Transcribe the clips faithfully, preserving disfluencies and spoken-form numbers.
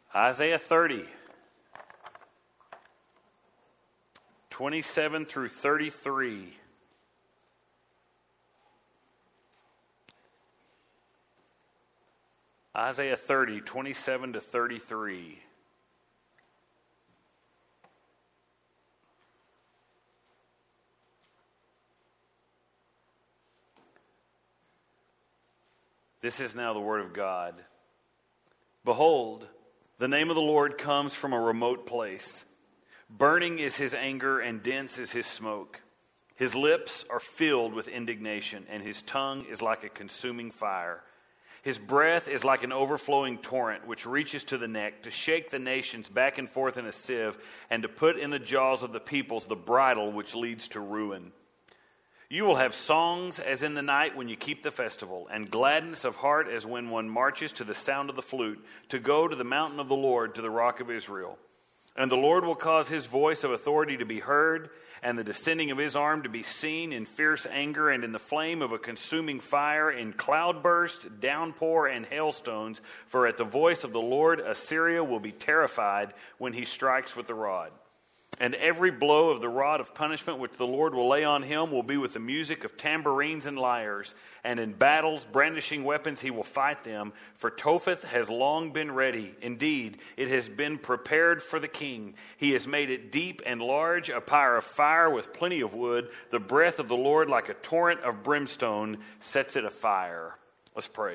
Isaiah thirty, twenty-seven through thirty-three. Isaiah thirty, twenty-seven to thirty-three. This is now the word of God. Behold, the name of the Lord comes from a remote place. Burning is his anger, and dense is his smoke. His lips are filled with indignation, and his tongue is like a consuming fire. His breath is like an overflowing torrent, which reaches to the neck, to shake the nations back and forth in a sieve, and to put in the jaws of the peoples the bridle which leads to ruin. You will have songs as in the night when you keep the festival, and gladness of heart as when one marches to the sound of the flute, to go to the mountain of the Lord, to the rock of Israel. And the Lord will cause his voice of authority to be heard, and the descending of his arm to be seen in fierce anger, and in the flame of a consuming fire, in cloudburst, downpour, and hailstones. For at the voice of the Lord Assyria will be terrified when he strikes with the rod. And every blow of the rod of punishment which the Lord will lay on him will be with the music of tambourines and lyres. And in battles, brandishing weapons, he will fight them. For Topheth has long been ready. Indeed, it has been prepared for the king. He has made it deep and large, a pyre of fire with plenty of wood. The breath of the Lord, like a torrent of brimstone, sets it afire. Let's pray.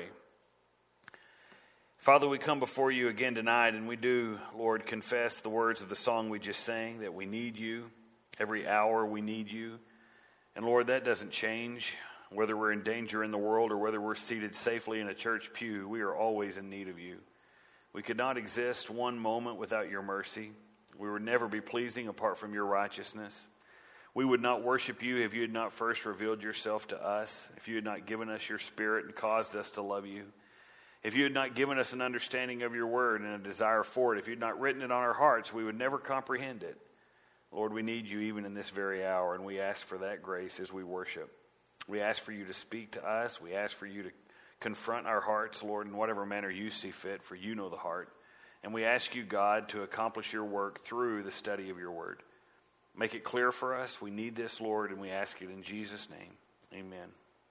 Father, we come before you again tonight, and we do, Lord, confess the words of the song we just sang, that we need you. Every hour we need you. And Lord, that doesn't change. Whether we're in danger in the world or whether we're seated safely in a church pew, we are always in need of you. We could not exist one moment without your mercy. We would never be pleasing apart from your righteousness. We would not worship you if you had not first revealed yourself to us, if you had not given us your Spirit and caused us to love you. If you had not given us an understanding of your word and a desire for it, if you had not written it on our hearts, we would never comprehend it. Lord, we need you even in this very hour, and we ask for that grace as we worship. We ask for you to speak to us. We ask for you to confront our hearts, Lord, in whatever manner you see fit, for you know the heart. And we ask you, God, to accomplish your work through the study of your word. Make it clear for us. We need this, Lord, and we ask it in Jesus' name. Amen.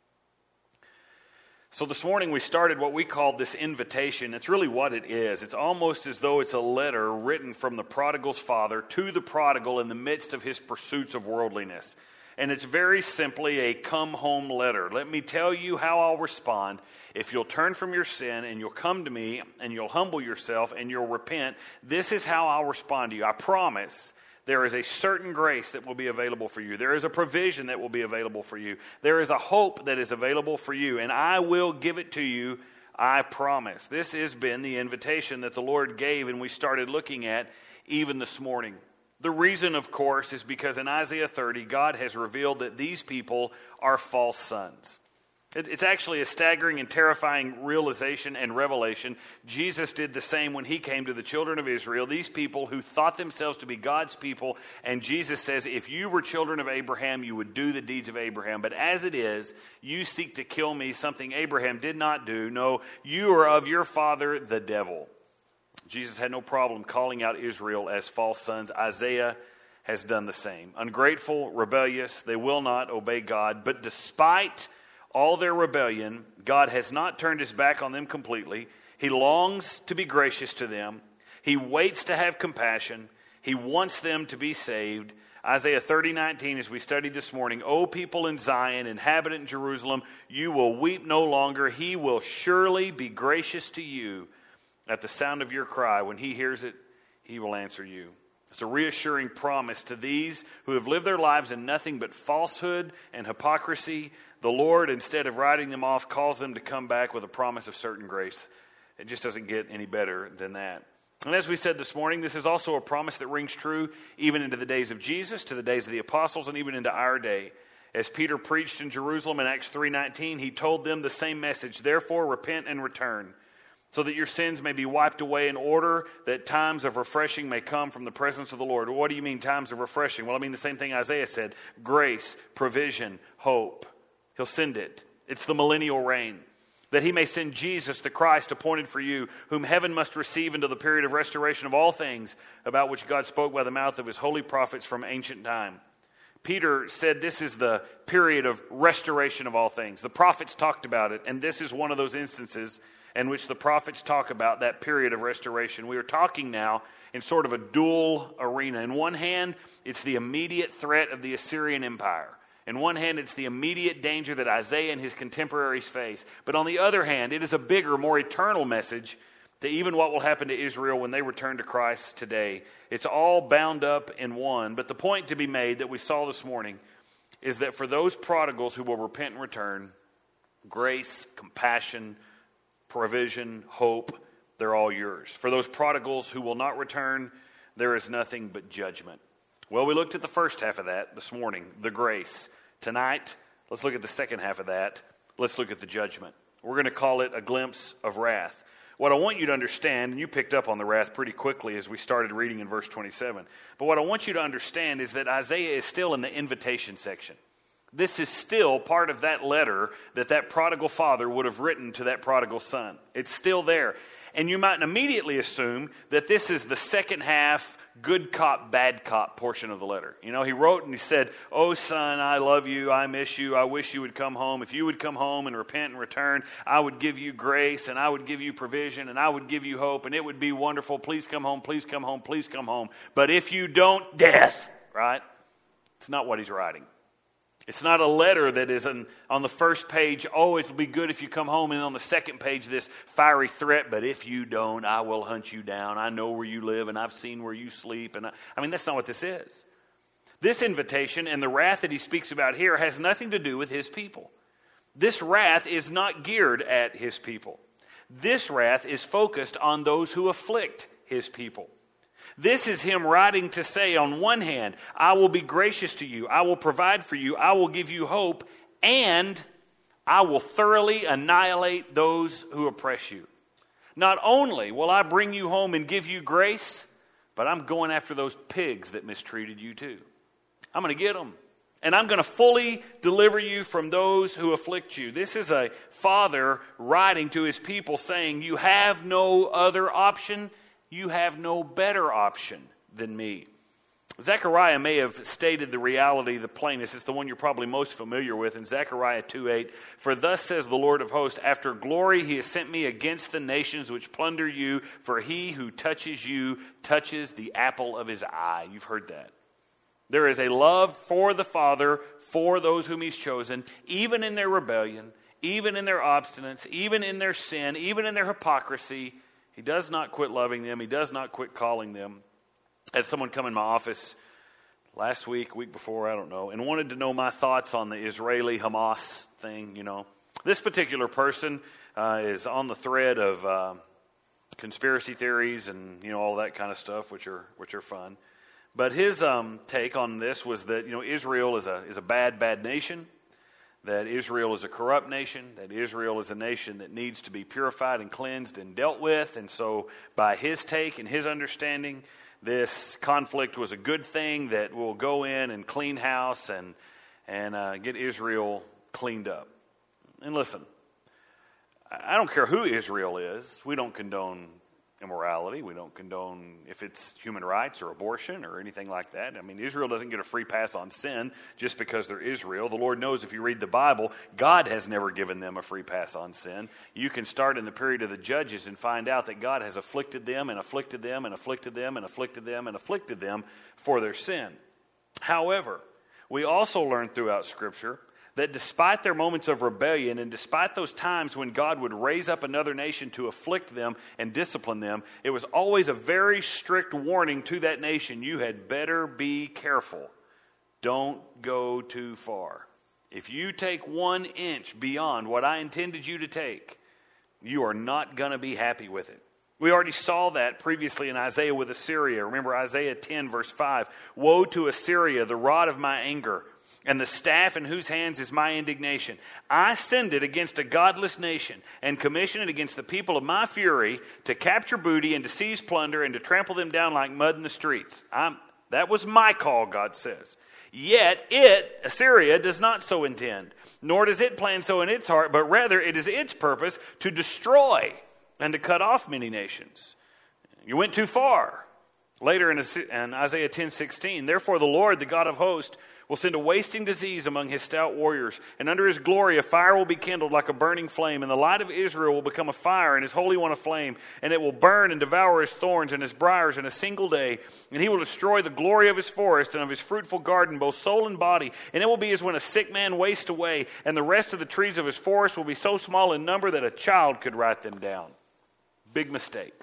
So this morning we started what we called this invitation. It's really what it is. It's almost as though it's a letter written from the prodigal's father to the prodigal in the midst of his pursuits of worldliness. And it's very simply a come home letter. Let me tell you how I'll respond. If you'll turn from your sin and you'll come to me and you'll humble yourself and you'll repent, this is how I'll respond to you. I promise. There is a certain grace that will be available for you. There is a provision that will be available for you. There is a hope that is available for you, and I will give it to you, I promise. This has been the invitation that the Lord gave, and we started looking at even this morning. The reason, of course, is because in Isaiah thirty, God has revealed that these people are false sons. It's actually a staggering and terrifying realization and revelation. Jesus did the same when he came to the children of Israel, these people who thought themselves to be God's people. And Jesus says, if you were children of Abraham, you would do the deeds of Abraham. But as it is, you seek to kill me, something Abraham did not do. No, you are of your father, the devil. Jesus had no problem calling out Israel as false sons. Isaiah has done the same. Ungrateful, rebellious, they will not obey God. But despite all their rebellion, God has not turned his back on them completely. He longs to be gracious to them. He waits to have compassion. He wants them to be saved. Isaiah thirty nineteen, as we studied this morning, O people in Zion, inhabitant in Jerusalem, you will weep no longer. He will surely be gracious to you. At the sound of your cry, when he hears it, he will answer you. It's a reassuring promise to these who have lived their lives in nothing but falsehood and hypocrisy. The Lord, instead of writing them off, calls them to come back with a promise of certain grace. It just doesn't get any better than that. And as we said this morning, this is also a promise that rings true even into the days of Jesus, to the days of the apostles, and even into our day. As Peter preached in Jerusalem in Acts three nineteen, he told them the same message. Therefore, repent and return, so that your sins may be wiped away, in order that times of refreshing may come from the presence of the Lord. What do you mean times of refreshing? Well, I mean the same thing Isaiah said. Grace, provision, hope. He'll send it. It's the millennial reign. that he may send Jesus, the Christ, appointed for you, whom heaven must receive until the period of restoration of all things, about which God spoke by the mouth of his holy prophets from ancient time. Peter said this is the period of restoration of all things. The prophets talked about it, and this is one of those instances in which the prophets talk about that period of restoration. We are talking now in sort of a dual arena. In one hand, it's the immediate threat of the Assyrian Empire. In one hand, it's the immediate danger that Isaiah and his contemporaries face. But on the other hand, it is a bigger, more eternal message to even what will happen to Israel when they return to Christ today. It's all bound up in one. But the point to be made that we saw this morning is that for those prodigals who will repent and return, grace, compassion, provision, hope, they're all yours. For those prodigals who will not return, there is nothing but judgment. Well, we looked at the first half of that this morning, the grace. Tonight, let's look at the second half of that. Let's look at the judgment. We're going to call it a glimpse of wrath. What I want you to understand, and you picked up on the wrath pretty quickly as we started reading in verse twenty-seven, but what I want you to understand is that Isaiah is still in the invitation section. This is still part of that letter that that prodigal father would have written to that prodigal son. It's still there. And you might immediately assume that this is the second half, good cop, bad cop portion of the letter. You know, he wrote and he said, "Oh, son, I love you. I miss you. I wish you would come home. If you would come home and repent and return, I would give you grace and I would give you provision and I would give you hope and it would be wonderful. Please come home. Please come home. Please come home. But if you don't, death." Right? It's not what he's writing. It's not a letter that is an, on the first page, "Oh, it'll be good if you come home," and on the second page, this fiery threat, "But if you don't, I will hunt you down. I know where you live, and I've seen where you sleep." And I, I mean, that's not what this is. This invitation and the wrath that he speaks about here has nothing to do with his people. This wrath is not geared at his people. This wrath is focused on those who afflict his people. This is him writing to say, on one hand, I will be gracious to you, I will provide for you, I will give you hope, and I will thoroughly annihilate those who oppress you. Not only will I bring you home and give you grace, but I'm going after those pigs that mistreated you too. I'm going to get them. And I'm going to fully deliver you from those who afflict you. This is a father writing to his people saying, you have no other option. You have no better option than me. Zechariah may have stated the reality the plainest. It's the one you're probably most familiar with in Zechariah two eight. "For thus says the Lord of hosts, after glory he has sent me against the nations which plunder you, for he who touches you touches the apple of his eye." You've heard that. There is a love for the Father, for those whom he's chosen, even in their rebellion, even in their obstinance, even in their sin, even in their hypocrisy. He does not quit loving them. He does not quit calling them. I had someone come in my office last week, week before, I don't know, and wanted to know my thoughts on the Israeli-Hamas thing, you know. This particular person uh, is on the thread of uh, conspiracy theories and, you know, all that kind of stuff, which are which are fun. But his um, take on this was that, you know, Israel is a is a bad, bad nation. That Israel is a corrupt nation, that Israel is a nation that needs to be purified and cleansed and dealt with. And so by his take and his understanding, this conflict was a good thing that will go in and clean house and, and uh, get Israel cleaned up. And listen, I don't care who Israel is. We don't condone immorality. We don't condone if it's human rights or abortion or anything like that. I mean, Israel doesn't get a free pass on sin just because they're Israel. The Lord knows if you read the Bible, God has never given them a free pass on sin. You can start in the period of the Judges and find out that God has afflicted them and afflicted them and afflicted them and afflicted them and afflicted them for their sin. However, we also learn throughout Scripture that despite their moments of rebellion and despite those times when God would raise up another nation to afflict them and discipline them, it was always a very strict warning to that nation. You had better be careful. Don't go too far. If you take one inch beyond what I intended you to take, you are not going to be happy with it. We already saw that previously in Isaiah with Assyria. Remember Isaiah ten verse five. "Woe to Assyria, the rod of my anger, and the staff in whose hands is my indignation. I send it against a godless nation and commission it against the people of my fury to capture booty and to seize plunder and to trample them down like mud in the streets." I'm, that was my call, God says. Yet it, Assyria, does not so intend, nor does it plan so in its heart, but rather it is its purpose to destroy and to cut off many nations. You went too far. Later in Isaiah ten sixteen, therefore the Lord, the God of hosts, will send a wasting disease among his stout warriors, and under his glory a fire will be kindled like a burning flame, and the light of Israel will become a fire, and his Holy One a flame, and it will burn and devour his thorns and his briars in a single day, and he will destroy the glory of his forest and of his fruitful garden, both soul and body, and it will be as when a sick man wastes away, and the rest of the trees of his forest will be so small in number that a child could write them down. Big mistake.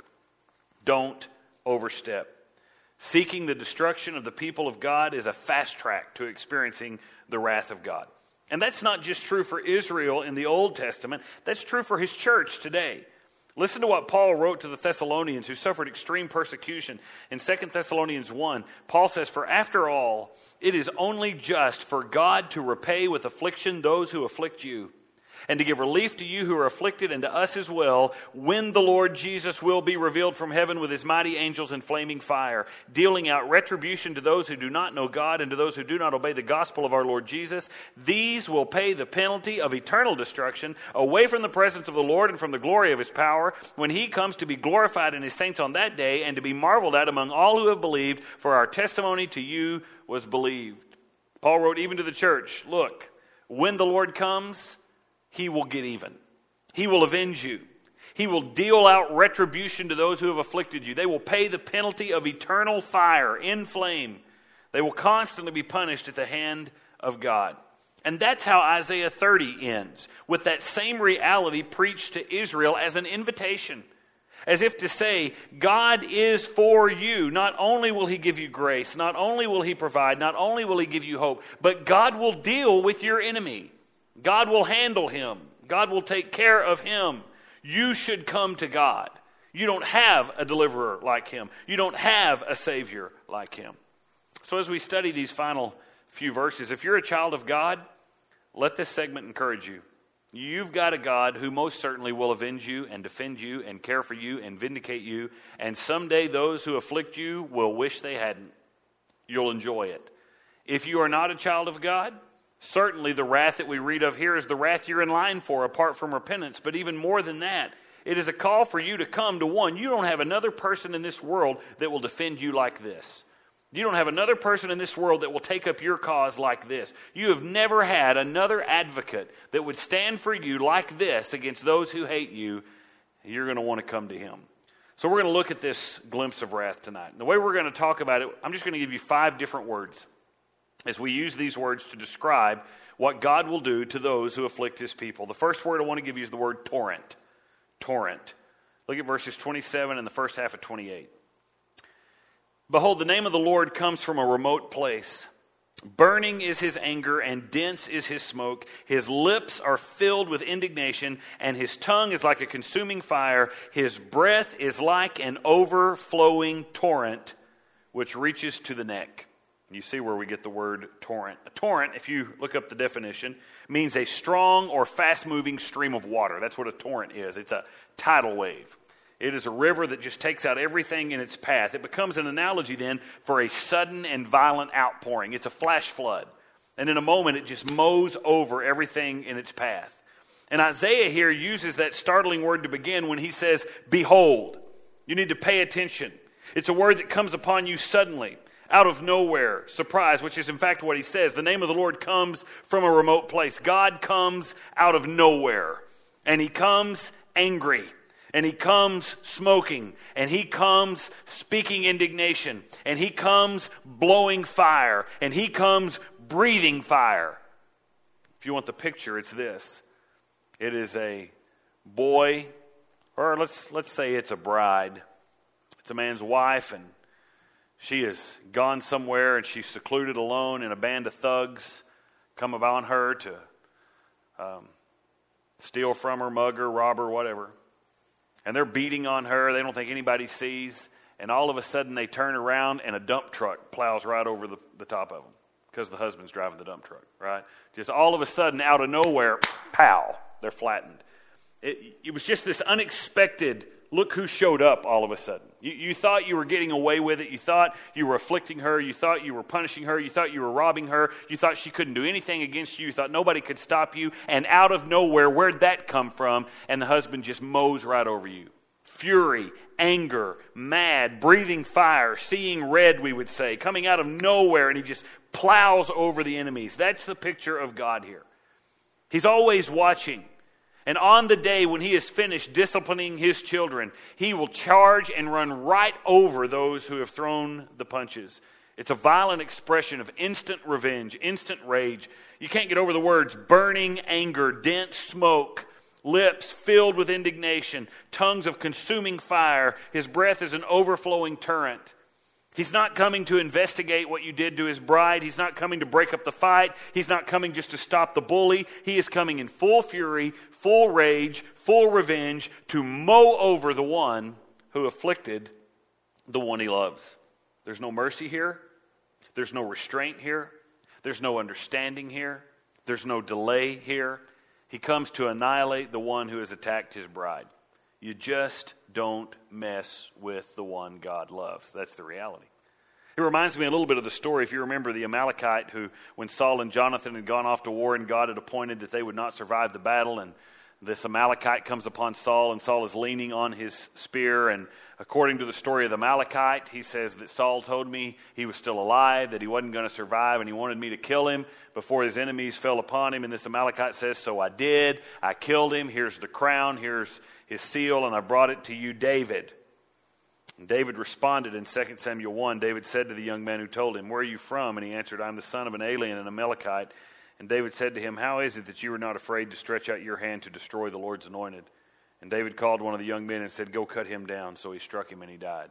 Don't overstep. Seeking the destruction of the people of God is a fast track to experiencing the wrath of God. And that's not just true for Israel in the Old Testament. That's true for his church today. Listen to what Paul wrote to the Thessalonians who suffered extreme persecution. In Second Thessalonians one, Paul says, for after all, it is only just for God to repay with affliction those who afflict you, and to give relief to you who are afflicted, and to us as well, when the Lord Jesus will be revealed from heaven with his mighty angels in flaming fire, dealing out retribution to those who do not know God and to those who do not obey the gospel of our Lord Jesus. These will pay the penalty of eternal destruction away from the presence of the Lord and from the glory of his power, when he comes to be glorified in his saints on that day, and to be marveled at among all who have believed, for our testimony to you was believed. Paul wrote even to the church, look, when the Lord comes, he will get even. He will avenge you. He will deal out retribution to those who have afflicted you. They will pay the penalty of eternal fire in flame. They will constantly be punished at the hand of God. And that's how Isaiah thirty ends, with that same reality preached to Israel as an invitation. As if to say, God is for you. Not only will he give you grace, not only will he provide, not only will he give you hope, but God will deal with your enemy. God will handle him. God will take care of him. You should come to God. You don't have a deliverer like him. You don't have a savior like him. So as we study these final few verses, if you're a child of God, let this segment encourage you. You've got a God who most certainly will avenge you and defend you and care for you and vindicate you. And someday those who afflict you will wish they hadn't. You'll enjoy it. If you are not a child of God, certainly the wrath that we read of here is the wrath you're in line for apart from repentance. But even more than that, it is a call for you to come to one. You don't have another person in this world that will defend you like this. You don't have another person in this world that will take up your cause like this. You have never had another advocate that would stand for you like this against those who hate you. You're going to want to come to him. So we're going to look at this glimpse of wrath tonight. And the way we're going to talk about it, I'm just going to give you five different words as we use these words to describe what God will do to those who afflict his people. The first word I want to give you is the word torrent. Torrent. Look at verses twenty-seven and the first half of twenty-eight. Behold, the name of the Lord comes from a remote place. Burning is his anger, and dense is his smoke. His lips are filled with indignation, and his tongue is like a consuming fire. His breath is like an overflowing torrent, which reaches to the neck. You see where we get the word torrent. A torrent, if you look up the definition, means a strong or fast-moving stream of water. That's what a torrent is. It's a tidal wave. It is a river that just takes out everything in its path. It becomes an analogy then for a sudden and violent outpouring. It's a flash flood. And in a moment, it just mows over everything in its path. And Isaiah here uses that startling word to begin when he says, behold. You need to pay attention. It's a word that comes upon you suddenly, out of nowhere, surprise, which is in fact what he says. The name of the Lord comes from a remote place. God comes out of nowhere. And he comes angry. And he comes smoking, and he comes speaking indignation, and he comes blowing fire, and he comes breathing fire. If you want the picture, it's this. It is a boy, or let's let's say it's a bride. It's a man's wife, and she has gone somewhere, and she's secluded alone, and a band of thugs come upon her to um, steal from her, mug her, rob her, whatever. And they're beating on her. They don't think anybody sees. And all of a sudden they turn around and a dump truck plows right over the, the top of them because the husband's driving the dump truck, right? Just all of a sudden, out of nowhere, pow, they're flattened. It, it was just this unexpected look who showed up all of a sudden. You, you thought you were getting away with it. You thought you were afflicting her. You thought you were punishing her. You thought you were robbing her. You thought she couldn't do anything against you. You thought nobody could stop you. And out of nowhere, where'd that come from? And the husband just mows right over you. Fury, anger, mad, breathing fire, seeing red, we would say, coming out of nowhere, and he just plows over the enemies. That's the picture of God here. He's always watching. And on the day when he is finished disciplining his children, he will charge and run right over those who have thrown the punches. It's a violent expression of instant revenge, instant rage. You can't get over the words burning anger, dense smoke, lips filled with indignation, tongues of consuming fire. His breath is an overflowing torrent. He's not coming to investigate what you did to his bride. He's not coming to break up the fight. He's not coming just to stop the bully. He is coming in full fury, full rage, full revenge to mow over the one who afflicted the one he loves. There's no mercy here. There's no restraint here. There's no understanding here. There's no delay here. He comes to annihilate the one who has attacked his bride. You just don't mess with the one God loves. That's the reality. It reminds me a little bit of the story, if you remember, the Amalekite who, when Saul and Jonathan had gone off to war and God had appointed that they would not survive the battle, and this Amalekite comes upon Saul, and Saul is leaning on his spear, and according to the story of the Amalekite, he says that Saul told me he was still alive, that he wasn't going to survive, and he wanted me to kill him before his enemies fell upon him. And this Amalekite says, so I did. I killed him. Here's the crown. Here's his seal, and I brought it to you, David. And David responded in Second Samuel one. David said to the young man who told him, where are you from? And he answered, I'm the son of an alien, an Amalekite. And David said to him, how is it that you are not afraid to stretch out your hand to destroy the Lord's anointed? And David called one of the young men and said, go cut him down. So he struck him and he died.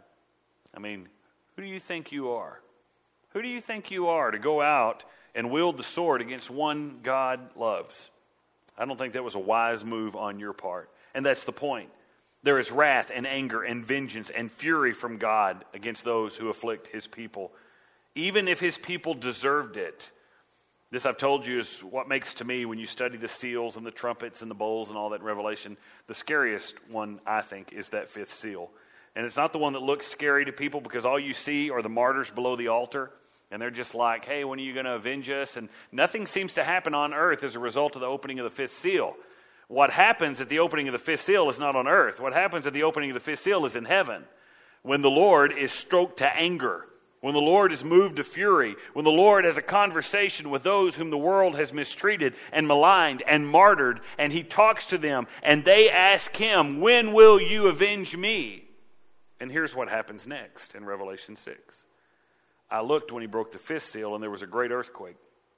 I mean, who do you think you are? Who do you think you are to go out and wield the sword against one God loves? I don't think that was a wise move on your part. And that's the point. There is wrath and anger and vengeance and fury from God against those who afflict his people, even if his people deserved it. This, I've told you, is what makes to me, when you study the seals and the trumpets and the bowls and all that in Revelation, the scariest one, I think, is that fifth seal. And it's not the one that looks scary to people, because all you see are the martyrs below the altar. And they're just like, hey, when are you going to avenge us? And nothing seems to happen on earth as a result of the opening of the fifth seal. What happens at the opening of the fifth seal is not on earth. What happens at the opening of the fifth seal is in heaven, when the Lord is stroked to anger, when the Lord is moved to fury, when the Lord has a conversation with those whom the world has mistreated and maligned and martyred, and he talks to them, and they ask him, when will you avenge me? And here's what happens next in Revelation six. I looked when he broke the fifth seal, and there was a great earthquake.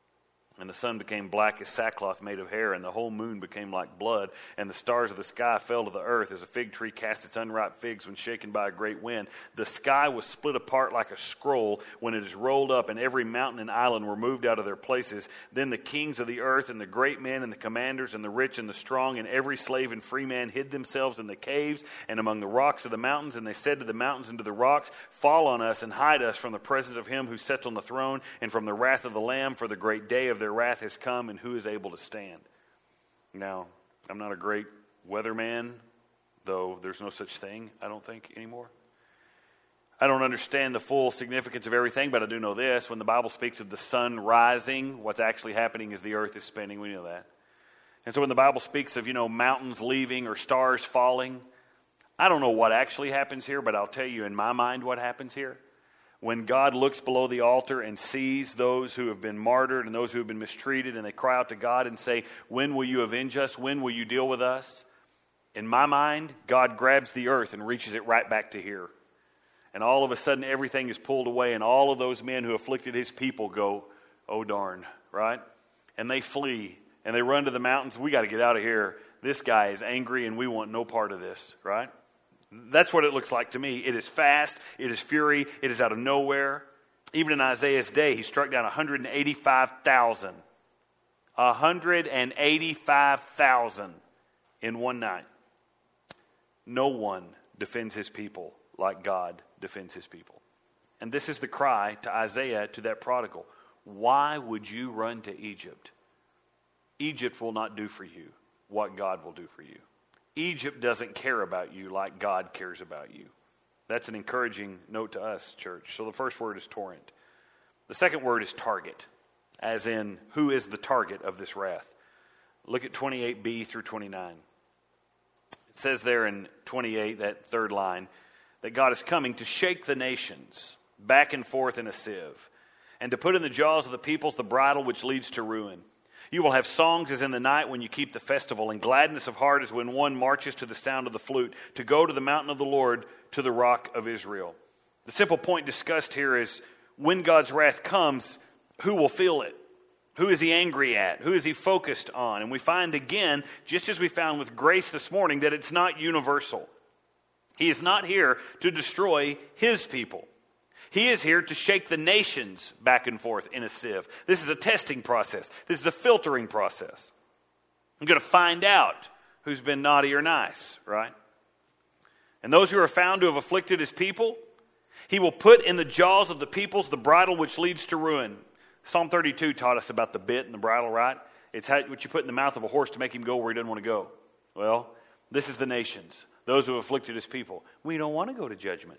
And the sun became black as sackcloth made of hair, and the whole moon became like blood, and the stars of the sky fell to the earth as a fig tree casts its unripe figs when shaken by a great wind. The sky was split apart like a scroll when it is rolled up, and every mountain and island were moved out of their places. Then the kings of the earth and the great men and the commanders and the rich and the strong and every slave and free man hid themselves in the caves and among the rocks of the mountains, and they said to the mountains and to the rocks, fall on us and hide us from the presence of him who sits on the throne and from the wrath of the Lamb, for the great day of their wrath has come, and who is able to stand? Now, I'm not a great weatherman, though there's no such thing, I don't think, anymore. I don't understand the full significance of everything, but I do know this. When the Bible speaks of the sun rising, what's actually happening is the earth is spinning. We know that. And so when the Bible speaks of, you know, mountains leaving or stars falling, I don't know what actually happens here, but I'll tell you in my mind what happens here. When God looks below the altar and sees those who have been martyred and those who have been mistreated, and they cry out to God and say, when will you avenge us? When will you deal with us? In my mind, God grabs the earth and reaches it right back to here. And all of a sudden, everything is pulled away, and all of those men who afflicted his people go, oh darn, right? And they flee, and they run to the mountains. We got to get out of here. This guy is angry, and we want no part of this, right? That's what it looks like to me. It is fast. It is fury. It is out of nowhere. Even in Isaiah's day, he struck down one hundred eighty-five thousand. one hundred eighty-five thousand in one night. No one defends his people like God defends his people. And this is the cry to Isaiah, to that prodigal. Why would you run to Egypt? Egypt will not do for you what God will do for you. Egypt doesn't care about you like God cares about you. That's an encouraging note to us, church. So the first word is torrent. The second word is target, as in who is the target of this wrath. Look at twenty-eight b through twenty-nine. It says there in twenty-eight, that third line, that God is coming to shake the nations back and forth in a sieve, and to put in the jaws of the peoples the bridle which leads to ruin. You will have songs as in the night when you keep the festival, and gladness of heart as when one marches to the sound of the flute, to go to the mountain of the Lord, to the rock of Israel. The simple point discussed here is when God's wrath comes, who will feel it? Who is he angry at? Who is he focused on? And we find again, just as we found with grace this morning, that it's not universal. He is not here to destroy his people. He is here to shake the nations back and forth in a sieve. This is a testing process. This is a filtering process. I'm going to find out who's been naughty or nice, right? And those who are found to have afflicted his people, he will put in the jaws of the peoples the bridle which leads to ruin. Psalm thirty-two taught us about the bit and the bridle, right? It's how, what you put in the mouth of a horse to make him go where he doesn't want to go. Well, this is the nations, those who have afflicted his people. We don't want to go to judgment.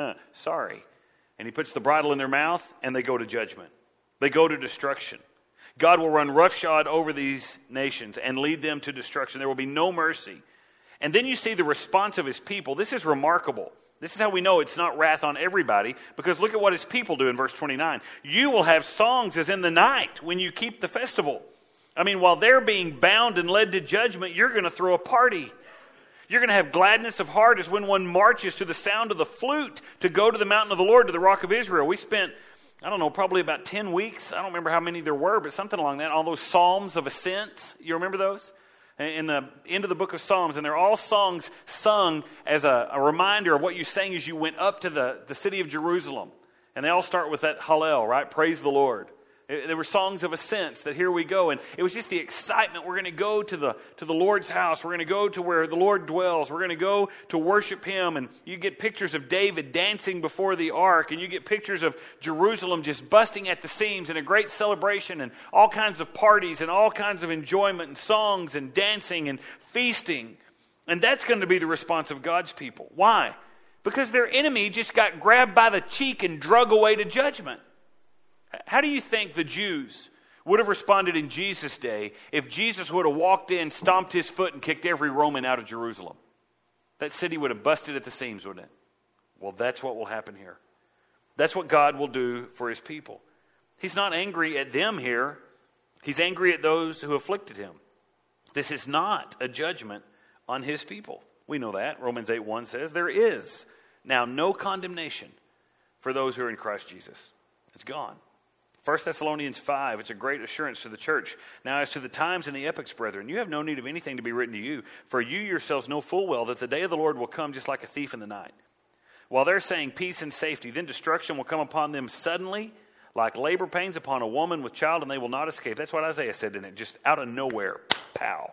Sorry. And he puts the bridle in their mouth, and they go to judgment. They go to destruction. God will run roughshod over these nations and lead them to destruction. There will be no mercy. And then you see the response of his people. This is remarkable. This is how we know it's not wrath on everybody, because look at what his people do in verse twenty-nine. You will have songs as in the night when you keep the festival. I mean, while they're being bound and led to judgment, you're going to throw a party. You're going to have gladness of heart as when one marches to the sound of the flute to go to the mountain of the Lord, to the rock of Israel. We spent, I don't know, probably about ten weeks. I don't remember how many there were, but something along that. All those psalms of ascents. You remember those? In the end of the book of Psalms. And they're all songs sung as a, a reminder of what you sang as you went up to the, the city of Jerusalem. And they all start with that Hallel, right? Praise the Lord. There were songs of ascents that here we go. And it was just the excitement. We're going to go to the to the Lord's house. We're going to go to where the Lord dwells. We're going to go to worship him. And you get pictures of David dancing before the ark. And you get pictures of Jerusalem just busting at the seams in a great celebration. And all kinds of parties and all kinds of enjoyment and songs and dancing and feasting. And that's going to be the response of God's people. Why? Because their enemy just got grabbed by the cheek and drug away to judgment. How do you think the Jews would have responded in Jesus' day if Jesus would have walked in, stomped his foot, and kicked every Roman out of Jerusalem? That city would have busted at the seams, wouldn't it? Well, that's what will happen here. That's what God will do for his people. He's not angry at them here. He's angry at those who afflicted him. This is not a judgment on his people. We know that. Romans eight one says, there is now no condemnation for those who are in Christ Jesus. It's gone. First Thessalonians five, it's a great assurance to the church. Now as to the times and the epochs, brethren, you have no need of anything to be written to you, for you yourselves know full well that the day of the Lord will come just like a thief in the night. While they're saying peace and safety, then destruction will come upon them suddenly, like labor pains upon a woman with child, and they will not escape. That's what Isaiah said, didn't it? Just out of nowhere, pow.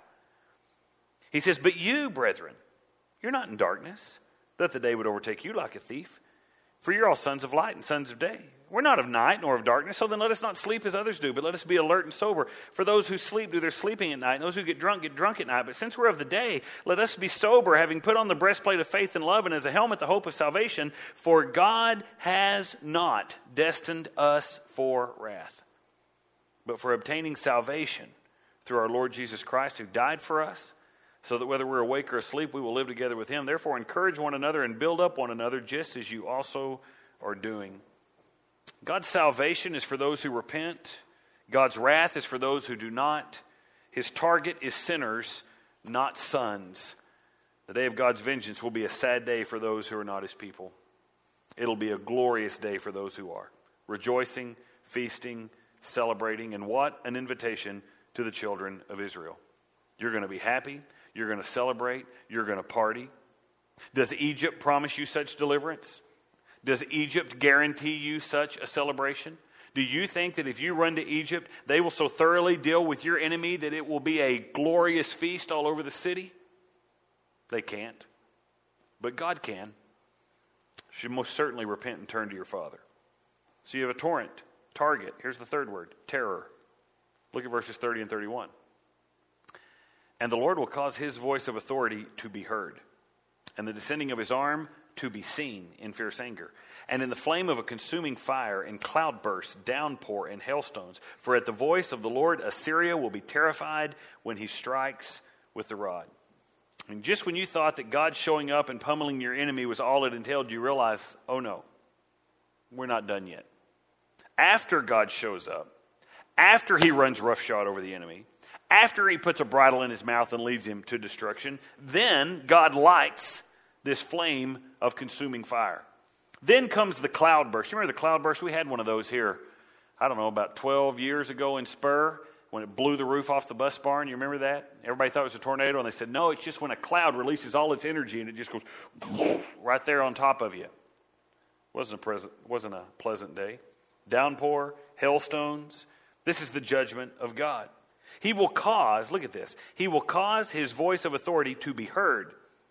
He says, but you, brethren, you're not in darkness, that the day would overtake you like a thief. For you're all sons of light and sons of day. We're not of night nor of darkness, so then let us not sleep as others do, but let us be alert and sober. For those who sleep do their sleeping at night, and those who get drunk get drunk at night. But since we're of the day, let us be sober, having put on the breastplate of faith and love, and as a helmet the hope of salvation. For God has not destined us for wrath, but for obtaining salvation through our Lord Jesus Christ, who died for us, so that whether we're awake or asleep, we will live together with him. Therefore, encourage one another and build up one another, just as you also are doing. God's salvation is for those who repent. God's wrath is for those who do not. His target is sinners, not sons. The day of God's vengeance will be a sad day for those who are not his people. It'll be a glorious day for those who are. Rejoicing, feasting, celebrating, and what an invitation to the children of Israel. You're going to be happy. You're going to celebrate. You're going to party. Does Egypt promise you such deliverance? Does Egypt guarantee you such a celebration? Do you think that if you run to Egypt, they will so thoroughly deal with your enemy that it will be a glorious feast all over the city? They can't. But God can. You should most certainly repent and turn to your Father. So you have a torrent, target. Here's the third word, terror. Look at verses thirty and thirty-one. And the Lord will cause his voice of authority to be heard, and the descending of his arm to be seen in fierce anger, and in the flame of a consuming fire, in cloudbursts, downpour, and hailstones. For at the voice of the Lord, Assyria will be terrified when he strikes with the rod. And just when you thought that God showing up and pummeling your enemy was all it entailed, you realize, oh no, we're not done yet. After God shows up, after he runs roughshod over the enemy, after he puts a bridle in his mouth and leads him to destruction, then God lights this flame of consuming fire. Then comes the cloudburst. You remember the cloudburst? We had one of those here, I don't know, about twelve years ago in Spur, when it blew the roof off the bus barn. You remember that? Everybody thought it was a tornado, and they said, no, it's just when a cloud releases all its energy, and it just goes right there on top of you. Wasn't a present, wasn't a pleasant day. Downpour, hailstones. This is the judgment of God. He will cause, look at this, he will cause his voice of authority to be heard.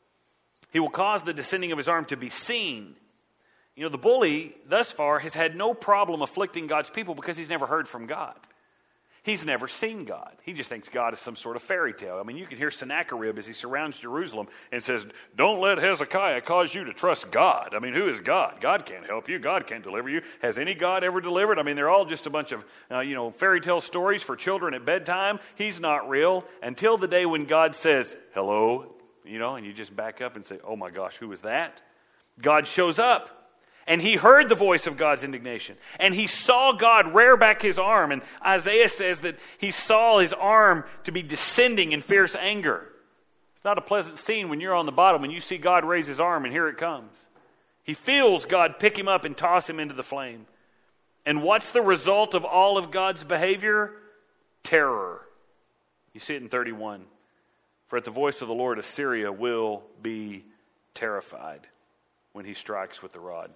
He will cause the descending of his arm to be seen. You know, the bully thus far has had no problem afflicting God's people because he's never heard from God. He's never seen God. He just thinks God is some sort of fairy tale. I mean, you can hear Sennacherib as he surrounds Jerusalem and says, don't let Hezekiah cause you to trust God. I mean, who is God? God can't help you. God can't deliver you. Has any God ever delivered? I mean, they're all just a bunch of, uh, you know, fairy tale stories for children at bedtime. He's not real until the day when God says, hello, you know, and you just back up and say, oh my gosh, who is that? God shows up. And he heard the voice of God's indignation. And he saw God rear back his arm. And Isaiah says that he saw his arm to be descending in fierce anger. It's not a pleasant scene when you're on the bottom and you see God raise his arm and here it comes. He feels God pick him up and toss him into the flame. And what's the result of all of God's behavior? Terror. You see it in thirty-one. For at the voice of the Lord, Assyria will be terrified when he strikes with the rod.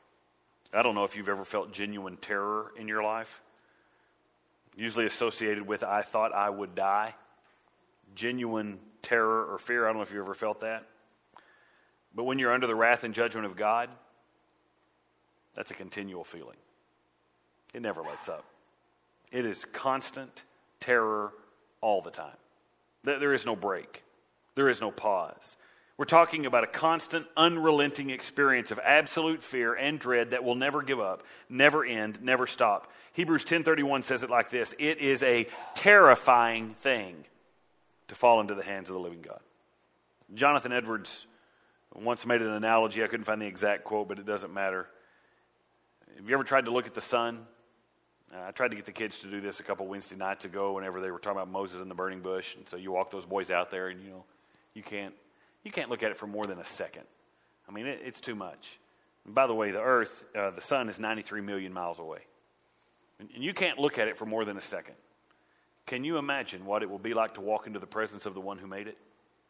I don't know if you've ever felt genuine terror in your life. Usually associated with, I thought I would die. Genuine terror or fear. I don't know if you ever felt that. But when you're under the wrath and judgment of God, that's a continual feeling. It never lets up. It is constant terror all the time. There is no break. There is no pause. We're talking about a constant, unrelenting experience of absolute fear and dread that will never give up, never end, never stop. Hebrews ten thirty-one says it like this: it is a terrifying thing to fall into the hands of the living God. Jonathan Edwards once made an analogy. I couldn't find the exact quote, but it doesn't matter. Have you ever tried to look at the sun? Uh, I tried to get the kids to do this a couple Wednesday nights ago whenever they were talking about Moses in the burning bush. And so you walk those boys out there and, you know, you can't You can't look at it for more than a second. I mean, it, it's too much. And by the way, the earth, uh, the sun is ninety-three million miles away. And, and you can't look at it for more than a second. Can you imagine what it will be like to walk into the presence of the one who made it?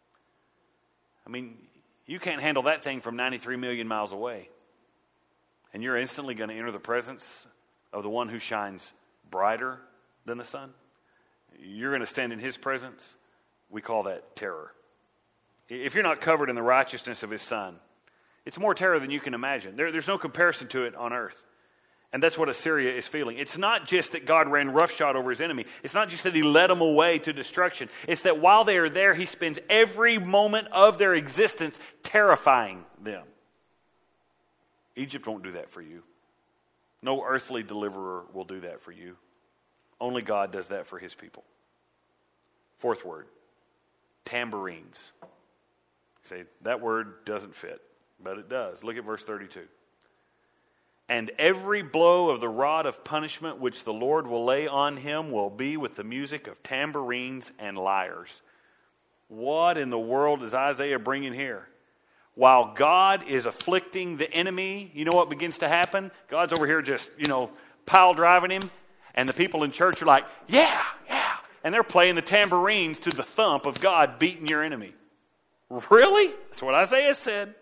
I mean, you can't handle that thing from ninety-three million miles away. And you're instantly going to enter the presence of the one who shines brighter than the sun. You're going to stand in his presence. We call that terror. If you're not covered in the righteousness of his son, it's more terror than you can imagine. There, there's no comparison to it on earth. And that's what Assyria is feeling. It's not just that God ran roughshod over his enemy. It's not just that he led them away to destruction. It's that while they are there, he spends every moment of their existence terrifying them. Egypt won't do that for you. No earthly deliverer will do that for you. Only God does that for his people. Fourth word, tambourines. Say, that word doesn't fit, but it does. Look at verse thirty-two. And every blow of the rod of punishment which the Lord will lay on him will be with the music of tambourines and lyres. What in the world is Isaiah bringing here? While God is afflicting the enemy, you know what begins to happen? God's over here just, you know, pile driving him. And the people in church are like, yeah, yeah. And they're playing the tambourines to the thump of God beating your enemy. Really? That's what Isaiah said.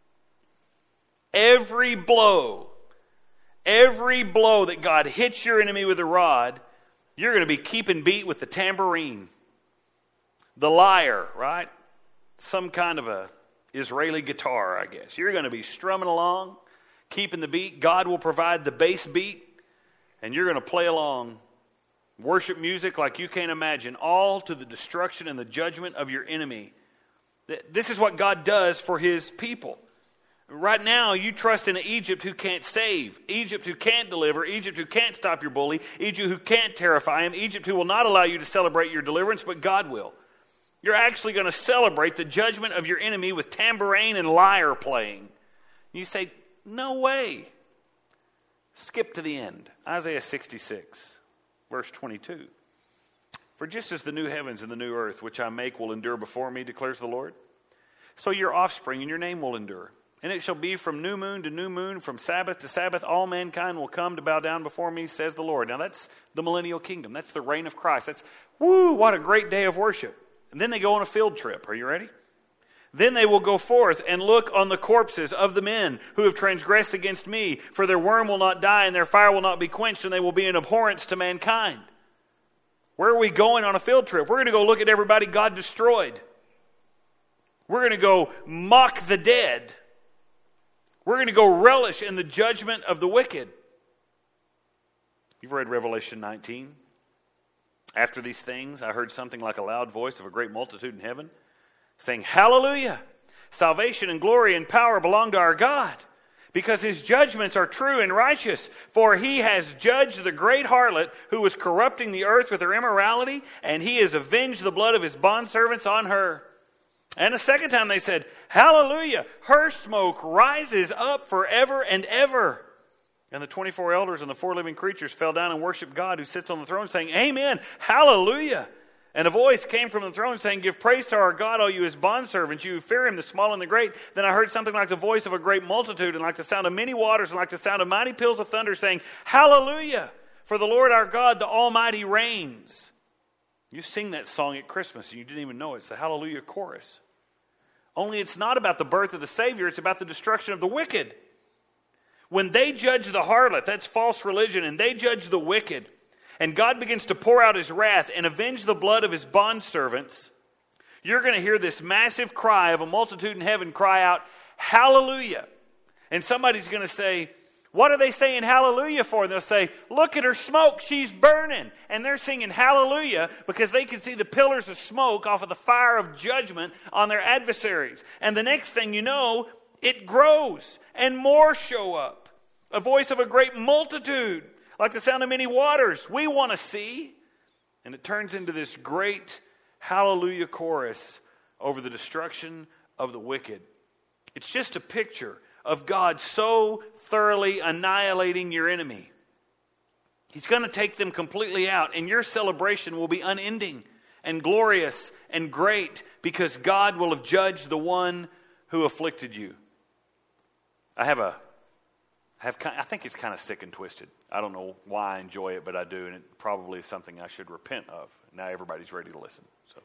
Every blow, every blow that God hits your enemy with a rod, you're going to be keeping beat with the tambourine. The lyre, right? Some kind of a Israeli guitar, I guess. You're going to be strumming along, keeping the beat. God will provide the bass beat, and you're going to play along worship music like you can't imagine, all to the destruction and the judgment of your enemy. This is what God does for his people. Right now, you trust in an Egypt who can't save, Egypt who can't deliver, Egypt who can't stop your bully, Egypt who can't terrify him, Egypt who will not allow you to celebrate your deliverance, but God will. You're actually going to celebrate the judgment of your enemy with tambourine and lyre playing. You say, no way. Skip to the end. Isaiah sixty-six, verse twenty-two. For just as the new heavens and the new earth, which I make, will endure before me, declares the Lord, so your offspring and your name will endure. And it shall be from new moon to new moon, from Sabbath to Sabbath, all mankind will come to bow down before me, says the Lord. Now that's the millennial kingdom. That's the reign of Christ. That's, woo, what a great day of worship. And then they go on a field trip. Are you ready? Then they will go forth and look on the corpses of the men who have transgressed against me, for their worm will not die and their fire will not be quenched, and they will be an abhorrence to mankind. Where are we going on a field trip? We're going to go look at everybody God destroyed. We're going to go mock the dead. We're going to go relish in the judgment of the wicked. You've read Revelation nineteen. After these things, I heard something like a loud voice of a great multitude in heaven, saying, Hallelujah! Salvation and glory and power belong to our God, because his judgments are true and righteous. For he has judged the great harlot who was corrupting the earth with her immorality, and he has avenged the blood of his bondservants on her. And a second time they said, Hallelujah! Her smoke rises up forever and ever. And the twenty-four elders and the four living creatures fell down and worshiped God who sits on the throne, saying, Amen, Hallelujah! And a voice came from the throne saying, Give praise to our God, all you his bondservants, you who fear him, the small and the great. Then I heard something like the voice of a great multitude, and like the sound of many waters, and like the sound of mighty peals of thunder, saying, Hallelujah! For the Lord our God, the Almighty, reigns. You sing that song at Christmas, and you didn't even know it. It's the Hallelujah chorus. Only it's not about the birth of the Savior, it's about the destruction of the wicked. When they judge the harlot, that's false religion, and they judge the wicked, and God begins to pour out his wrath and avenge the blood of his bondservants, you're going to hear this massive cry of a multitude in heaven cry out, Hallelujah. And somebody's going to say, what are they saying hallelujah for? And they'll say, look at her smoke, she's burning. And they're singing hallelujah because they can see the pillars of smoke off of the fire of judgment on their adversaries. And the next thing you know, it grows and more show up. A voice of a great multitude, like the sound of many waters. We want to see. And it turns into this great hallelujah chorus over the destruction of the wicked. It's just a picture of God so thoroughly annihilating your enemy. He's going to take them completely out, and your celebration will be unending and glorious and great because God will have judged the one who afflicted you. I have a, I have, I think it's kind of sick and twisted. I don't know why I enjoy it, but I do, and it probably is something I should repent of. Now everybody's ready to listen. So,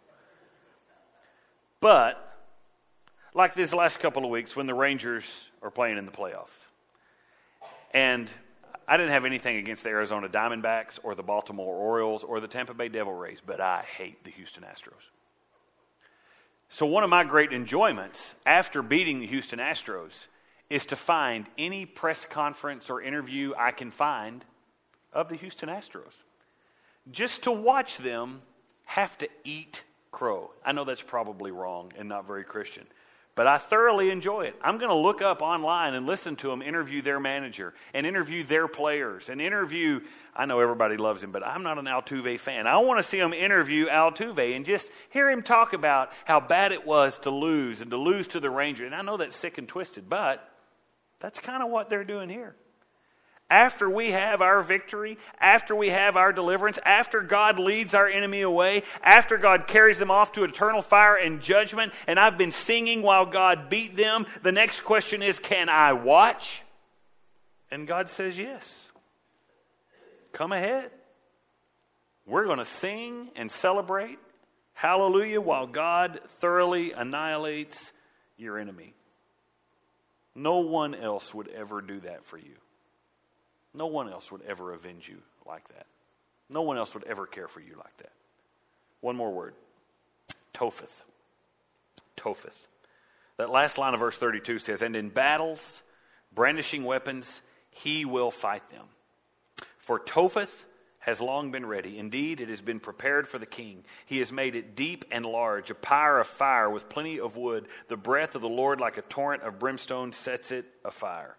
but like these last couple of weeks when the Rangers are playing in the playoffs. And I didn't have anything against the Arizona Diamondbacks or the Baltimore Orioles or the Tampa Bay Devil Rays, but I hate the Houston Astros. So one of my great enjoyments after beating the Houston Astros is to find any press conference or interview I can find of the Houston Astros. Just to watch them have to eat crow. I know that's probably wrong and not very Christian. But I thoroughly enjoy it. I'm going to look up online and listen to them interview their manager and interview their players and interview, I know everybody loves him, but I'm not an Altuve fan. I want to see them interview Altuve and just hear him talk about how bad it was to lose and to lose to the Rangers. And I know that's sick and twisted, but that's kind of what they're doing here. After we have our victory, after we have our deliverance, after God leads our enemy away, after God carries them off to eternal fire and judgment, and I've been singing while God beat them, the next question is, can I watch? And God says, yes. Come ahead. We're going to sing and celebrate hallelujah while God thoroughly annihilates your enemy. No one else would ever do that for you. No one else would ever avenge you like that. No one else would ever care for you like that. One more word. Topheth. Topheth. That last line of verse thirty-two says, and in battles, brandishing weapons, he will fight them. For Topheth has long been ready. Indeed, it has been prepared for the king. He has made it deep and large, a pyre of fire with plenty of wood. The breath of the Lord like a torrent of brimstone sets it afire.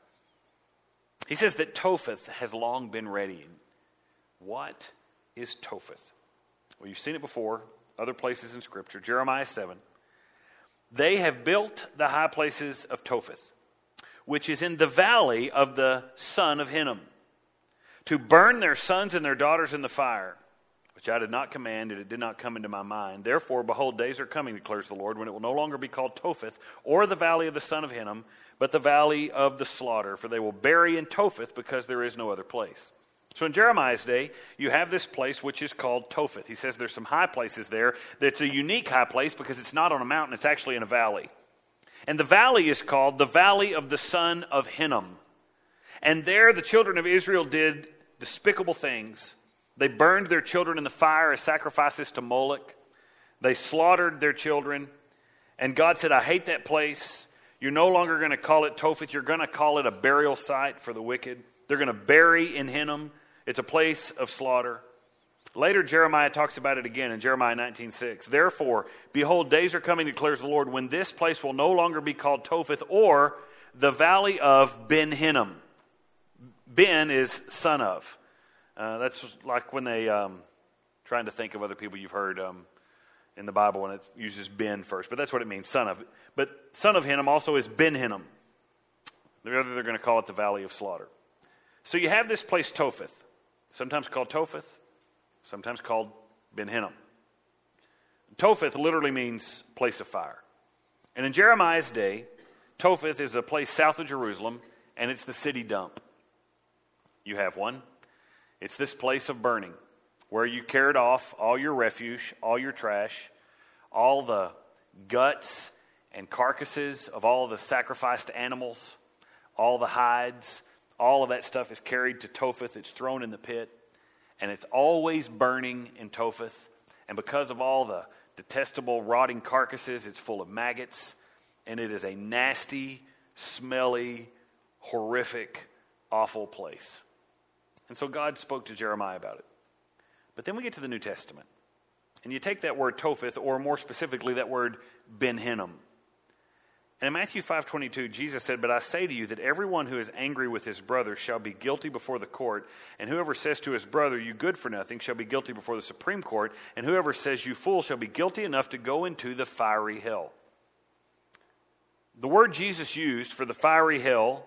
He says that Topheth has long been ready. What is Topheth? Well, you've seen it before, other places in Scripture. Jeremiah seven. They have built the high places of Topheth, which is in the valley of the son of Hinnom, to burn their sons and their daughters in the fire, which I did not command, and it did not come into my mind. Therefore, behold, days are coming, declares the Lord, when it will no longer be called Topheth, or the valley of the son of Hinnom, but the valley of the slaughter. For they will bury in Topheth, because there is no other place. So in Jeremiah's day, you have this place which is called Topheth. He says there's some high places there. That's a unique high place because it's not on a mountain, it's actually in a valley. And the valley is called the valley of the son of Hinnom. And there the children of Israel did despicable things. They burned their children in the fire as sacrifices to Moloch. They slaughtered their children. And God said, I hate that place. You're no longer going to call it Topheth. You're going to call it a burial site for the wicked. They're going to bury in Hinnom. It's a place of slaughter. Later, Jeremiah talks about it again in Jeremiah nineteen six. Therefore, behold, days are coming, declares the Lord, when this place will no longer be called Topheth or the valley of Ben Hinnom. Ben is son of. Uh, that's like when they, um, trying to think of other people you've heard um, in the Bible, and it uses Ben first. But that's what it means, son of. But son of Hinnom also is Ben Hinnom. They're, they're going to call it the valley of slaughter. So you have this place Topheth, sometimes called Topheth, sometimes called Ben Hinnom. Topheth literally means place of fire. And in Jeremiah's day, Topheth is a place south of Jerusalem, and it's the city dump. You have one. It's this place of burning where you carried off all your refuse, all your trash, all the guts and carcasses of all the sacrificed animals, all the hides, all of that stuff is carried to Topheth. It's thrown in the pit, and it's always burning in Topheth. And because of all the detestable rotting carcasses, it's full of maggots, and it is a nasty, smelly, horrific, awful place. And so God spoke to Jeremiah about it. But then we get to the New Testament. And you take that word Topheth, or more specifically that word Ben Hinnom. And in Matthew five twenty-two, Jesus said, But I say to you that everyone who is angry with his brother shall be guilty before the court. And whoever says to his brother, you good for nothing, shall be guilty before the Supreme Court. And whoever says, you fool, shall be guilty enough to go into the fiery hell. The word Jesus used for the fiery hell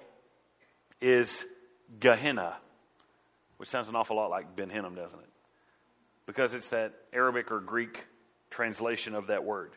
is Gehenna, which sounds an awful lot like Ben Hinnom, doesn't it? Because it's that Arabic or Greek translation of that word.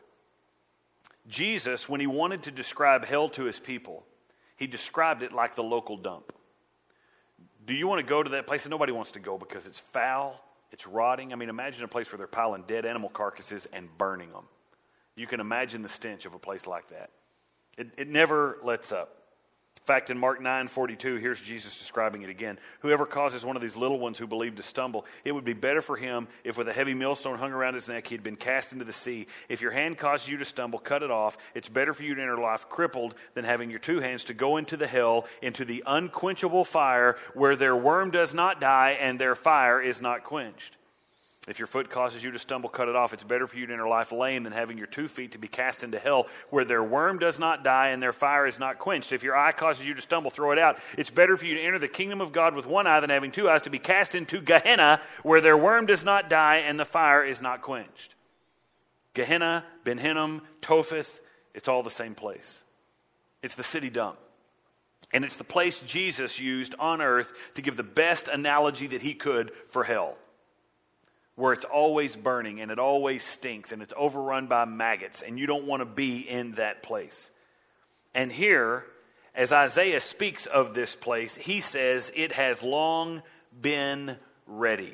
Jesus, when he wanted to describe hell to his people, he described it like the local dump. Do you want to go to that place? And nobody wants to go because it's foul, it's rotting. I mean, imagine a place where they're piling dead animal carcasses and burning them. You can imagine the stench of a place like that. It, it never lets up. In fact, in Mark nine forty-two, here's Jesus describing it again. Whoever causes one of these little ones who believe to stumble, it would be better for him if with a heavy millstone hung around his neck he had been cast into the sea. If your hand causes you to stumble, cut it off. It's better for you to enter life crippled than having your two hands to go into the hell, into the unquenchable fire where their worm does not die and their fire is not quenched. If your foot causes you to stumble, cut it off. It's better for you to enter life lame than having your two feet to be cast into hell, where their worm does not die and their fire is not quenched. If your eye causes you to stumble, throw it out. It's better for you to enter the kingdom of God with one eye than having two eyes to be cast into Gehenna, where their worm does not die and the fire is not quenched. Gehenna, Ben Hinnom, Topheth, it's all the same place. It's the city dump. And it's the place Jesus used on earth to give the best analogy that he could for hell, where it's always burning and it always stinks and it's overrun by maggots and you don't want to be in that place. And here, as Isaiah speaks of this place, he says it has long been ready.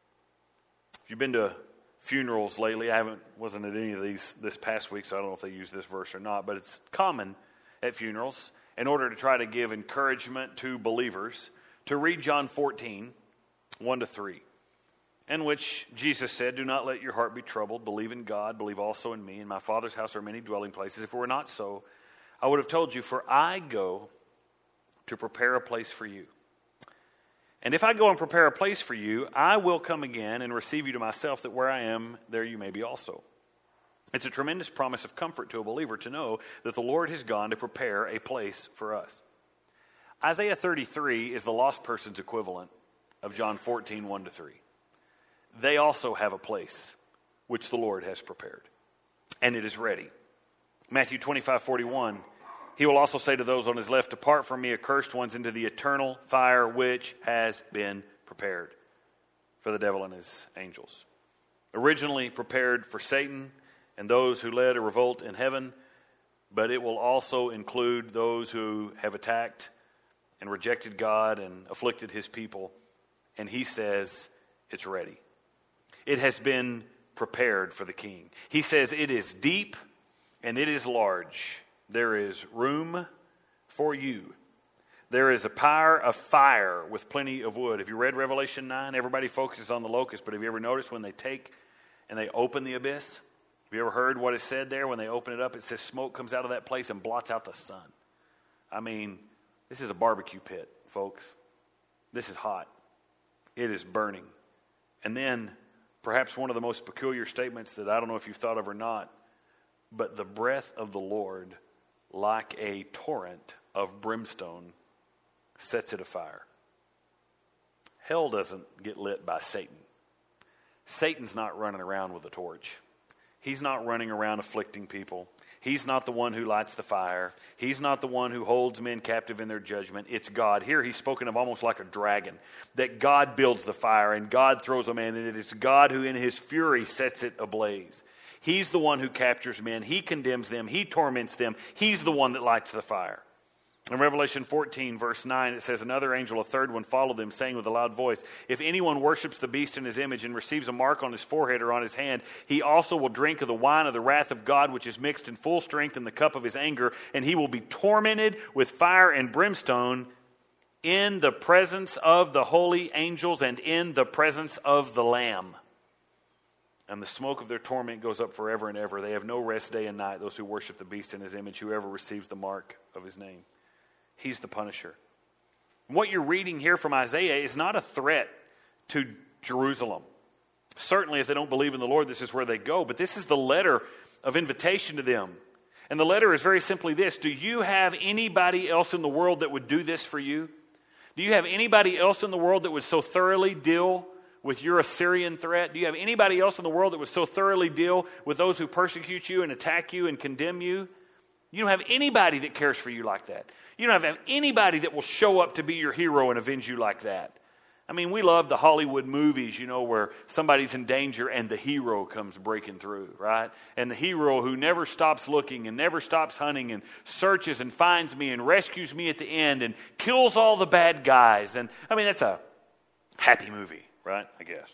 If you've been to funerals lately, I haven't wasn't at any of these this past week, so I don't know if they use this verse or not, but it's common at funerals in order to try to give encouragement to believers to read John fourteen, one to three. In which Jesus said, do not let your heart be troubled. Believe in God. Believe also in me. In my Father's house are many dwelling places. If it were not so, I would have told you, for I go to prepare a place for you. And if I go and prepare a place for you, I will come again and receive you to myself, that where I am, there you may be also. It's a tremendous promise of comfort to a believer to know that the Lord has gone to prepare a place for us. Isaiah thirty-three is the lost person's equivalent of John fourteen, one to three. They also have a place which the Lord has prepared, and it is ready. Matthew twenty-five, forty-one, he will also say to those on his left, depart from me, accursed ones, into the eternal fire which has been prepared for the devil and his angels. Originally prepared for Satan and those who led a revolt in heaven, but it will also include those who have attacked and rejected God and afflicted his people. And he says it's ready. It has been prepared for the king. He says it is deep and it is large. There is room for you. There is a pyre of fire with plenty of wood. Have you read Revelation nine? Everybody focuses on the locust, but have you ever noticed when they take and they open the abyss? Have you ever heard what is said there? When they open it up, it says smoke comes out of that place and blots out the sun. I mean, this is a barbecue pit, folks. This is hot. It is burning. And then, perhaps one of the most peculiar statements that I don't know if you've thought of or not, but the breath of the Lord, like a torrent of brimstone, sets it afire. Hell doesn't get lit by Satan. Satan's not running around with a torch. He's not running around afflicting people. He's not the one who lights the fire. He's not the one who holds men captive in their judgment. It's God. Here he's spoken of almost like a dragon, that God builds the fire and God throws a man in it. It's God who in his fury sets it ablaze. He's the one who captures men. He condemns them. He torments them. He's the one that lights the fire. In Revelation fourteen, verse nine, it says, another angel, a third one, followed them, saying with a loud voice, if anyone worships the beast in his image and receives a mark on his forehead or on his hand, he also will drink of the wine of the wrath of God, which is mixed in full strength in the cup of his anger, and he will be tormented with fire and brimstone in the presence of the holy angels and in the presence of the Lamb. And the smoke of their torment goes up forever and ever. They have no rest day and night, those who worship the beast in his image, whoever receives the mark of his name. He's the punisher. What you're reading here from Isaiah is not a threat to Jerusalem. Certainly, if they don't believe in the Lord, this is where they go. But this is the letter of invitation to them. And the letter is very simply this. Do you have anybody else in the world that would do this for you? Do you have anybody else in the world that would so thoroughly deal with your Assyrian threat? Do you have anybody else in the world that would so thoroughly deal with those who persecute you and attack you and condemn you? You don't have anybody that cares for you like that. You don't have anybody that will show up to be your hero and avenge you like that. I mean, we love the Hollywood movies, you know, where somebody's in danger and the hero comes breaking through, right? And the hero who never stops looking and never stops hunting and searches and finds me and rescues me at the end and kills all the bad guys. And I mean, that's a happy movie, right? I guess.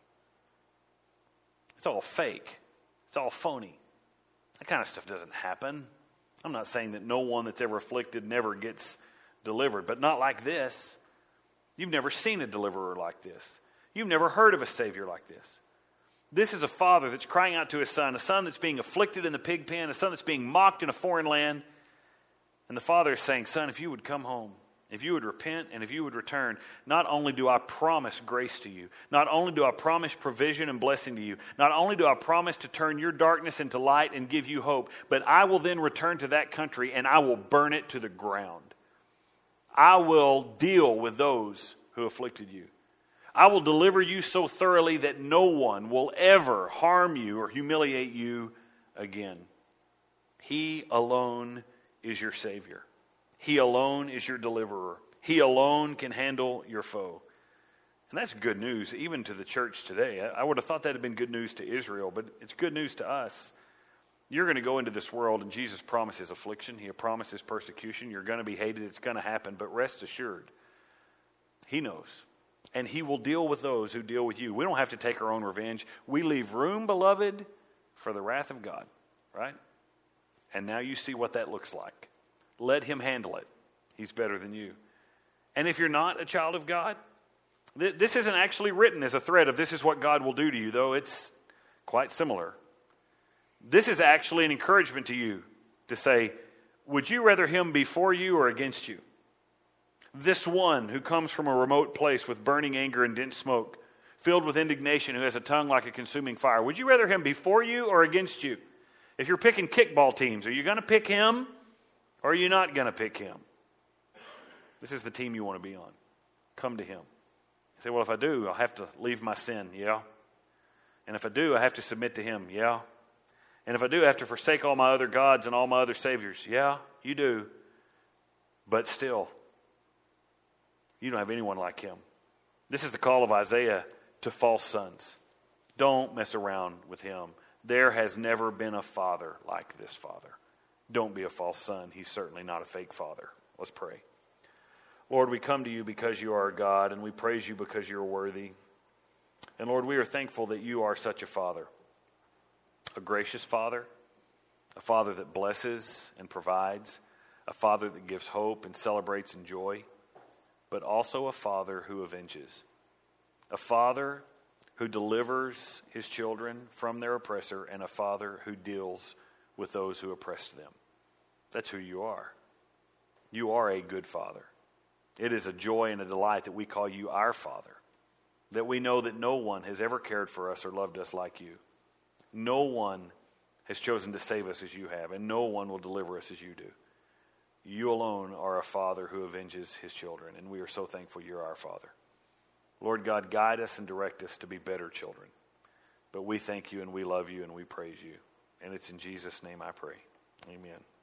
It's all fake. It's all phony. That kind of stuff doesn't happen. I'm not saying that no one that's ever afflicted never gets delivered, but not like this. You've never seen a deliverer like this. You've never heard of a Savior like this. This is a father that's crying out to his son, a son that's being afflicted in the pig pen, a son that's being mocked in a foreign land. And the father is saying, son, if you would come home, if you would repent and if you would return, not only do I promise grace to you, not only do I promise provision and blessing to you, not only do I promise to turn your darkness into light and give you hope, but I will then return to that country and I will burn it to the ground. I will deal with those who afflicted you. I will deliver you so thoroughly that no one will ever harm you or humiliate you again. He alone is your Savior. He alone is your deliverer. He alone can handle your foe. And that's good news, even to the church today. I would have thought that had been good news to Israel, but it's good news to us. You're going to go into this world, and Jesus promises affliction. He promises persecution. You're going to be hated. It's going to happen. But rest assured, He knows. And He will deal with those who deal with you. We don't have to take our own revenge. We leave room, beloved, for the wrath of God, right? And now you see what that looks like. Let Him handle it. He's better than you. And if you're not a child of God, th- this isn't actually written as a threat of this is what God will do to you, though it's quite similar. This is actually an encouragement to you to say, would you rather Him be for you or against you? This one who comes from a remote place with burning anger and dense smoke, filled with indignation, who has a tongue like a consuming fire. Would you rather him be for you or against you? If you're picking kickball teams, are you going to pick him or are you not going to pick him? This is the team you want to be on. Come to him. You say, well, if I do, I'll have to leave my sin. Yeah. And if I do, I have to submit to him. Yeah. And if I do, I have to forsake all my other gods and all my other saviors. Yeah, you do. But still, you don't have anyone like him. This is the call of Isaiah to false sons. Don't mess around with him. There has never been a father like this father. Don't be a false son. He's certainly not a fake father. Let's pray. Lord, we come to you because you are God, and we praise you because you're worthy. And Lord, we are thankful that you are such a father. A gracious father, a father that blesses and provides, a father that gives hope and celebrates and joy, but also a father who avenges. A father who delivers his children from their oppressor, and a father who deals with those who oppress them. That's who you are. You are a good father. It is a joy and a delight that we call you our Father, that we know that no one has ever cared for us or loved us like you. No one has chosen to save us as you have, and no one will deliver us as you do. You alone are a father who avenges his children, and we are so thankful you're our Father. Lord God, guide us and direct us to be better children. But we thank you and we love you and we praise you. And it's in Jesus' name I pray. Amen.